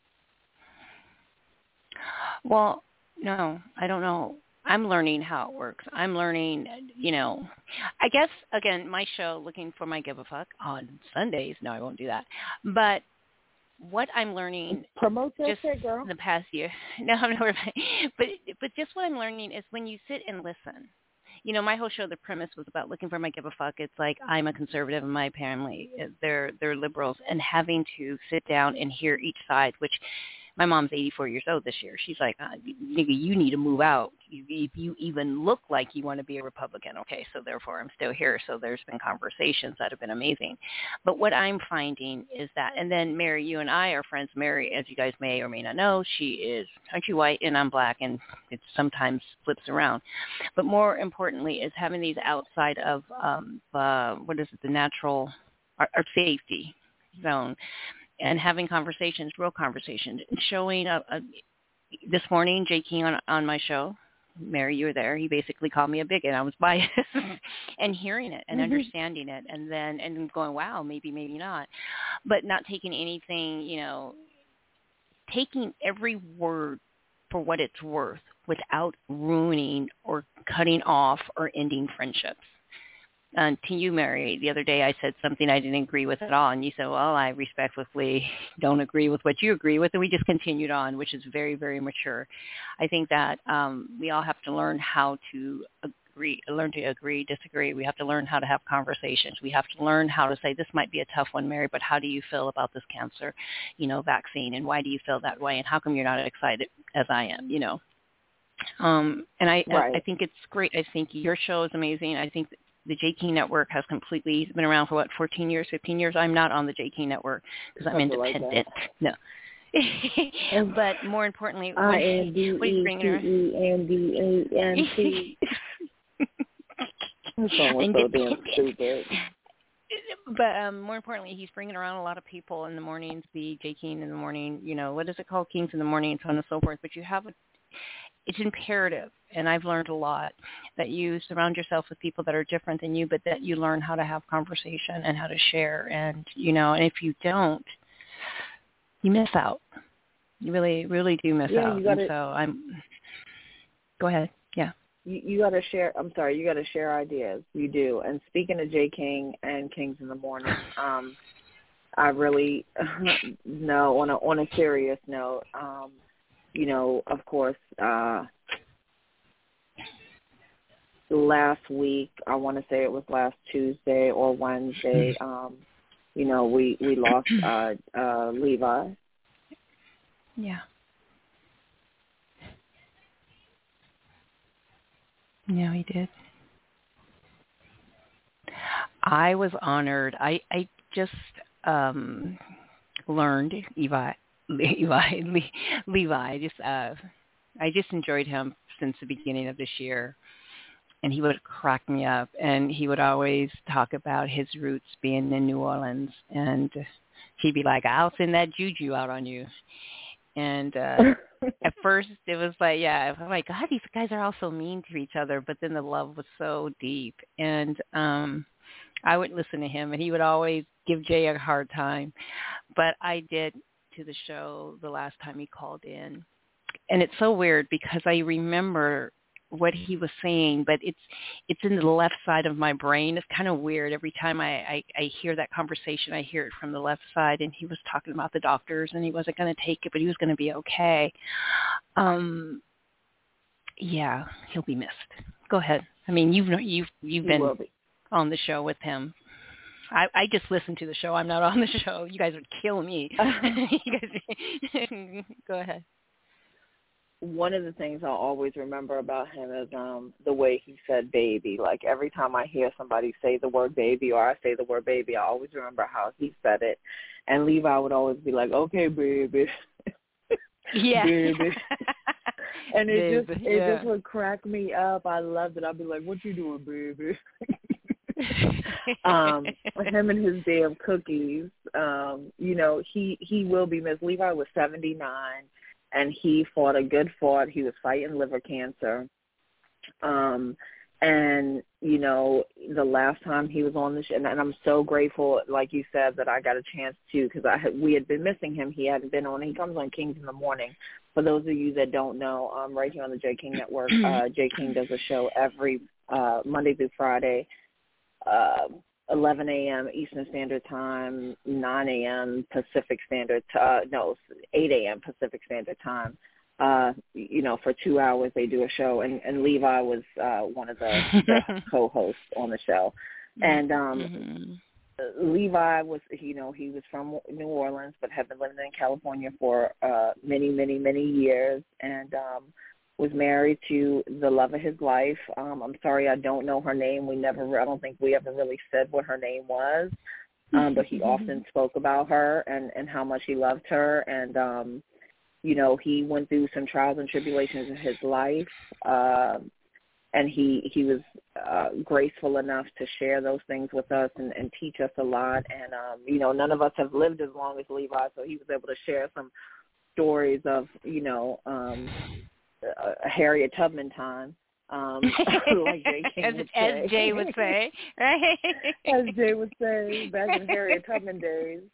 Well, no, I don't know. I'm learning how it works. I'm learning, you know, I guess, again, my show, Looking for My Give a Fuck, on Sundays. No, I won't do that. But what I'm learning promote that just shit, girl. the past year. No, I'm not. But just what I'm learning is when you sit and listen. You know, my whole show, the premise was about looking for my give a fuck. It's like I'm a conservative and my family, they're liberals, and having to sit down and hear each side, which my mom's 84 years old this year. She's like, nigga, you need to move out. If you even look like you want to be a Republican, okay, so therefore I'm still here. So there's been conversations that have been amazing. But what I'm finding is that, and then Mary, you and I are friends. Mary, as you guys may or may not know, she is country white and I'm black, and it sometimes flips around. But more importantly is having these outside of, the natural, our safety zone, and having conversations, real conversations, and showing up. This morning, Jay King on my show, Mary, you were there. He basically called me a bigot. I was biased, and hearing it and understanding it, and going, wow, maybe not, but not taking anything, you know, taking every word for what it's worth without ruining or cutting off or ending friendships. To you, Mary, the other day I said something I didn't agree with at all, and you said, well, I respectfully don't agree with what you agree with, and we just continued on, which is very, very mature. I think that we all have to learn how to agree, disagree. We have to learn how to have conversations. We have to learn how to say, this might be a tough one, Mary, but how do you feel about this cancer, you know, vaccine, and why do you feel that way, and how come you're not excited as I am, you know? And I think it's great. I think your show is amazing. I think the Jay King Network has completely been around for, 15 years? I'm not on the Jay King Network because I'm independent. No. But more importantly, what are you bringing so damn stupid. But more importantly, he's bringing around a lot of people in the mornings, the Jay King in the morning, you know, what is it called, Kings in the Morning, and so on and so forth. But you have it's imperative, and I've learned a lot, that you surround yourself with people that are different than you, but that you learn how to have conversation and how to share. And, you know, and if you don't, you miss out. You really, really do miss out. And so go ahead. Yeah. You got to share. I'm sorry. You got to share ideas. You do. And speaking of Jay King and Kings in the Morning, I really no. On a serious note, you know, of course, last week, I want to say it was last Tuesday or Wednesday, you know, we lost Levi. Yeah. Yeah, he did. I was honored. I just learned Levi. I just enjoyed him since the beginning of this year, and he would crack me up. And he would always talk about his roots being in New Orleans, and he'd be like, "I'll send that juju out on you." And at first it was like, yeah, I'm like, God, these guys are all so mean to each other. But then the love was so deep. And I would listen to him, and he would always give Jay a hard time. But I did to the show the last time he called in. And it's so weird because I remember what he was saying, but it's in the left side of my brain. It's kind of weird. Every time I hear that conversation, I hear it from the left side. And he was talking about the doctors, and he wasn't going to take it, but he was going to be okay. Yeah, he'll be missed. Go ahead. I mean, you've been on the show with him. I just listen to the show. I'm not on the show. You guys would kill me. You guys, go ahead. One of the things I'll always remember about him is the way he said baby. Like every time I hear somebody say the word baby or I say the word baby, I always remember how he said it. And Levi would always be like, okay, baby. Yeah. Baby. And it just would crack me up. I loved it. I'd be like, what you doing, baby? Him and his damn cookies. He will be missed. Levi was 79. And he fought a good fight. He was fighting liver cancer. And, the last time he was on the show, and I'm so grateful, like you said, that I got a chance to, because we had been missing him. He hadn't been on. He comes on Kings in the Morning. For those of you that don't know, right here on the J. King Network, J. King does a show every Monday through Friday, 11 a.m. Eastern Standard Time, 9 a.m. Pacific Standard, 8 a.m. Pacific Standard Time. For 2 hours they do a show, and Levi was one of the co-hosts on the show. And Levi was, he was from New Orleans, but had been living in California for many, many, many years, and was married to the love of his life. I'm sorry, I don't know her name. I don't think we ever really said what her name was, but he often spoke about her and how much he loved her. And, he went through some trials and tribulations in his life, and he was graceful enough to share those things with us and teach us a lot. And, none of us have lived as long as Levi, so he was able to share some stories of, Harriet Tubman time, like Jay King would say. As Jay would say, right? As Jay would say, back in Harriet Tubman days.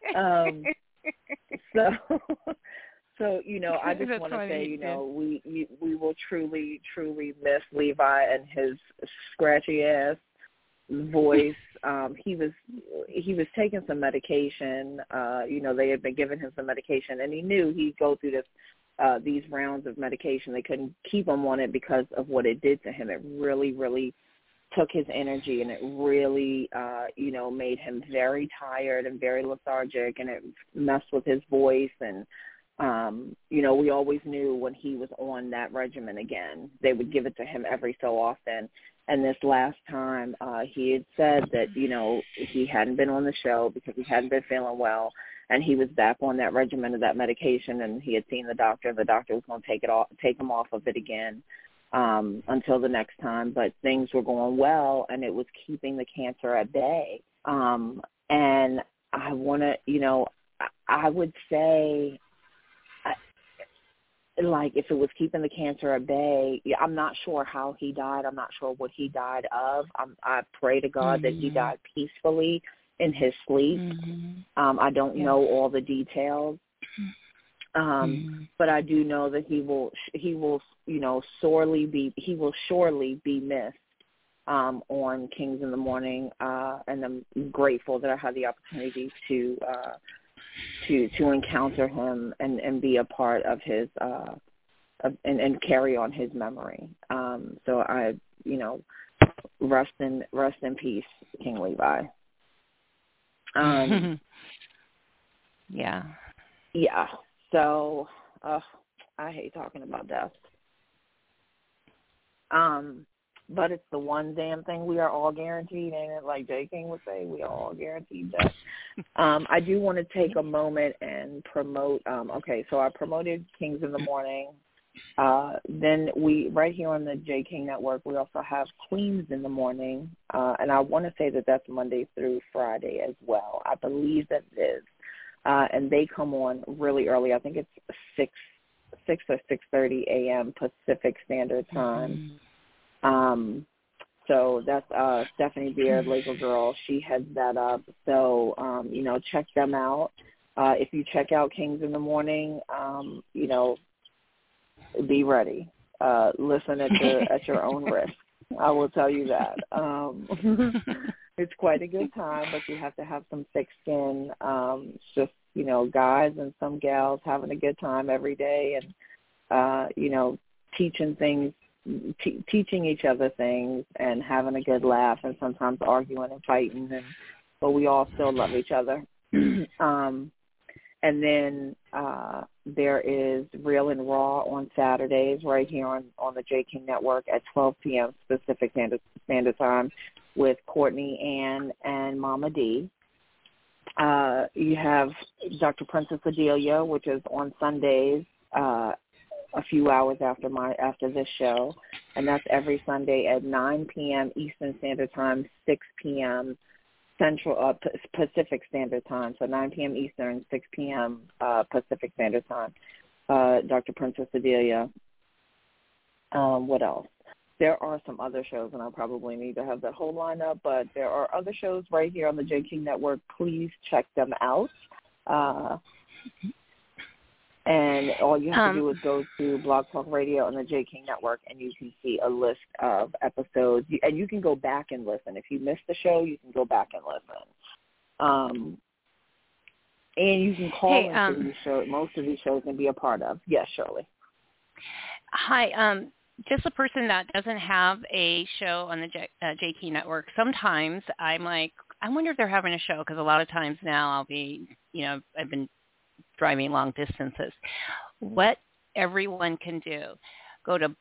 So I just want to say, we will truly, truly miss Levi and his scratchy ass voice. He was taking some medication. They had been giving him some medication, and he knew he'd go through these rounds of medication. They couldn't keep him on it because of what it did to him. It really, really took his energy, and it really, made him very tired and very lethargic, and it messed with his voice. And, we always knew when he was on that regimen again, they would give it to him every so often. And this last time, he had said that, he hadn't been on the show because he hadn't been feeling well, and he was back on that regimen of that medication, and he had seen the doctor. The doctor was going to take him off of it again until the next time. But things were going well, and it was keeping the cancer at bay. And I want to, I would say, like, if it was keeping the cancer at bay, I'm not sure how he died. I'm not sure what he died of. I pray to God that he died peacefully in his sleep. I don't know all the details, but I do know that he will surely be missed on Kings in the Morning, and I'm grateful that I had the opportunity to encounter him and be a part of his and carry on his memory. So I, rest in peace, King Levi. Yeah. So, I hate talking about death. But it's the one damn thing we are all guaranteed, ain't it? Like Jay King would say, we are all guaranteed death. I do want to take a moment and promote, so I promoted Kings in the Morning. Then right here on the Jay King Network, we also have Queens in the Morning. And I want to say that that's Monday through Friday as well. I believe that it is. And they come on really early. I think it's 6 or 6:30 a.m. Pacific Standard Time. So that's Stephanie Beard, Laker Girl. She heads that up. So, check them out. If you check out Kings in the Morning, be ready. Listen at your own risk. I will tell you that. It's quite a good time, but you have to have some thick skin. It's just, guys and some gals having a good time every day and, teaching each other things and having a good laugh and sometimes arguing and fighting, but we all still love each other. And then there is Real and Raw on Saturdays right here on the Jay King Network at 12 p.m. Pacific Standard Time with Courtney Ann and Mama D. You have Dr. Princess Adelia, which is on Sundays, a few hours after this show, and that's every Sunday at 9 p.m. Eastern Standard Time, 6 p.m. Central Pacific Standard Time. So 9 p.m. Eastern, 6 p.m. Pacific Standard Time. Dr. Princess Adelia. What else? There are some other shows, and I probably need to have that whole lineup, but there are other shows right here on the Jay King Network. Please check them out. And all you have to do is go to Blog Talk Radio and the Jay King Network, and you can see a list of episodes. And you can go back and listen. If you missed the show, you can go back and listen. And you can call into these shows, most of these shows, and be a part of. Yes, Shirley. Hi. Just a person that doesn't have a show on the Jay King Network, sometimes I'm like, I wonder if they're having a show, because a lot of times now I'll be, I've been driving long distances. What everyone can do, go to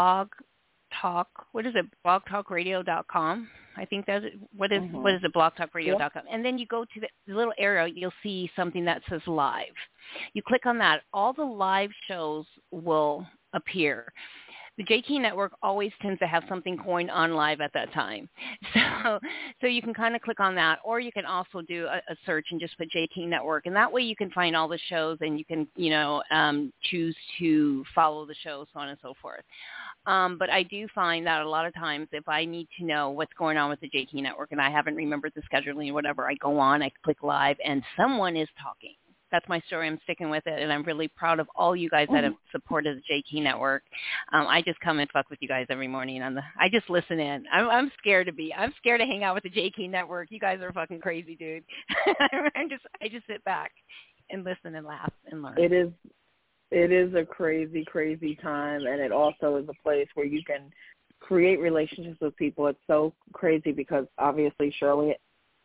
blogtalkradio.com. I think that's what is it, blogtalkradio.com. Yeah. And then you go to the little arrow, you'll see something that says live. You click on that, all the live shows will appear. The Jay King Network always tends to have something going on live at that time. So you can kind of click on that, or you can also do a search and just put Jay King Network. And that way you can find all the shows, and you can, choose to follow the show, so on and so forth. But I do find that a lot of times if I need to know what's going on with the Jay King Network and I haven't remembered the scheduling or whatever, I go on, I click live, and someone is talking. That's my story. I'm sticking with it, and I'm really proud of all you guys that have supported the Jay King Network. I just come and fuck with you guys every morning I just listen in. I'm scared to hang out with the Jay King Network. You guys are fucking crazy, dude. I just sit back and listen and laugh and learn. It is a crazy, crazy time, and it also is a place where you can create relationships with people. It's so crazy because obviously Shirley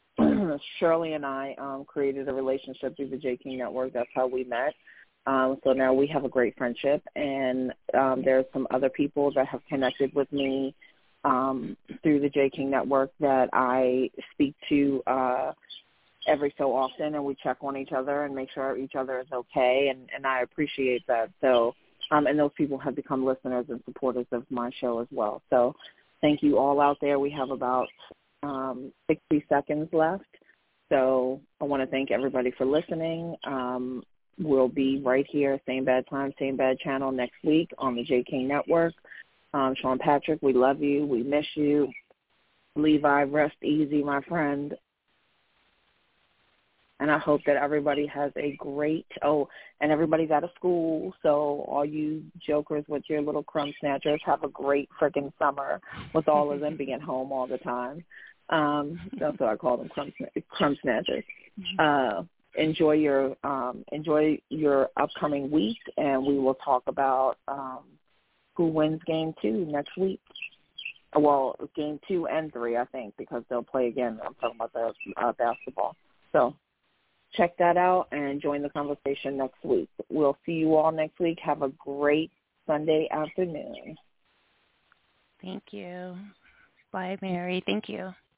and I created a relationship through the Jay King Network. That's how we met. So now we have a great friendship, and there's some other people that have connected with me through the Jay King Network that I speak to every so often, and we check on each other and make sure each other is okay, and I appreciate that. So, and those people have become listeners and supporters of my show as well. So thank you all out there. We have about 60 seconds left. So I want to thank everybody for listening. We'll be right here, same bad time, same bad channel next week on the Jay King Network. Sean Patrick, we love you. We miss you. Levi, rest easy, my friend. And I hope that everybody has a great, and everybody's out of school, so all you jokers with your little crumb snatchers, have a great freaking summer with all of them being home all the time. That's what I call them, crumb snatchers. Enjoy your upcoming week, and we will talk about who wins Game 2 next week. Well, Game 2 and 3, I think, because they'll play again. I'm talking about the basketball. So check that out and join the conversation next week. We'll see you all next week. Have a great Sunday afternoon. Thank you. Bye, Mary. Thank you.